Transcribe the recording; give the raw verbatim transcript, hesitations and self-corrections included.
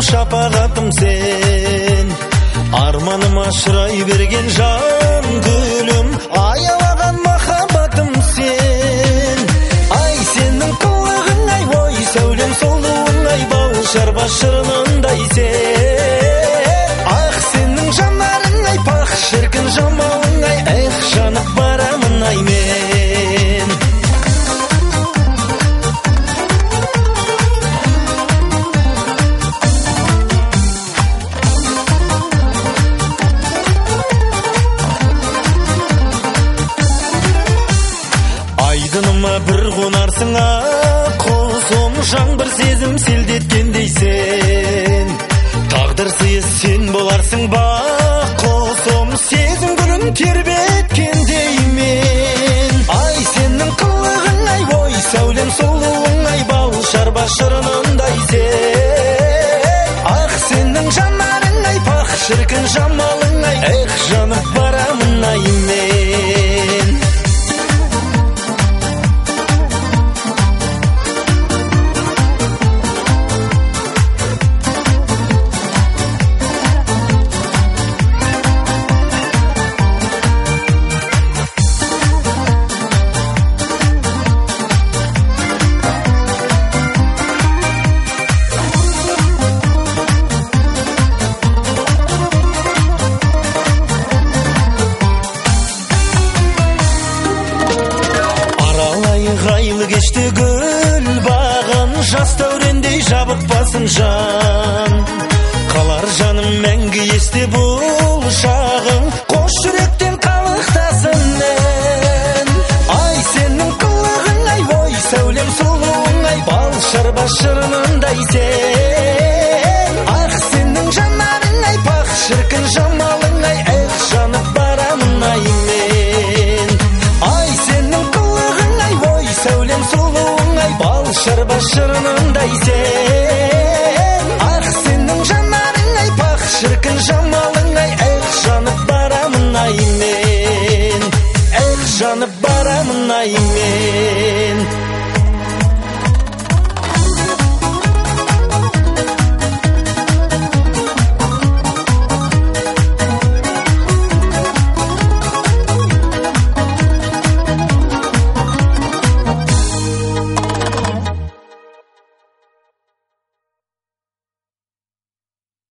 шапағатым сен, арманыма шырай берген жан гүлім, аялаған махаббатым сен. Ай, сенің қылығың ай, ой, сәулем сұлуың ай, бауыршар башырынындай сен. Ақ, сенің жанарың ай, пақ шіркін жамалың ай, эх, жанып барамын ай мен. Айдыныма бір қонарсың ақ құсым, жаңбыр сезім селдеткендей сен. Тағдыр сыйы сен боларсың бақ құсым, сезім гүлін тербеткендей мен. Ай, сенің қылығың ай, ой, сәулем сұлуың ай, бауыршар башырынындай сен. Ақ, сенің жанарың ай, пақ шіркін жамалың ай, эх, жанып барамын ай мен. Ғайлы кешті гүл бағын, жас дәурендей жабық басын жан. Қалар жаным мәңгі есте бұл шағың, қош жүректен қалықтасын ән. Ай, сенің қылығың ай, ой, сәулем сұлуың ай, балшар башырынындай сен. Ақ, сенің жанарың ай, пақ шіркін жамалың ай, эх, жанып барамын ай мен. Ай, сенің қылығың ай, ой, сәулем сұлуың ай, балшар башырынындай сен. Ақ, сенің жанарың ай, пақ шіркін жамалың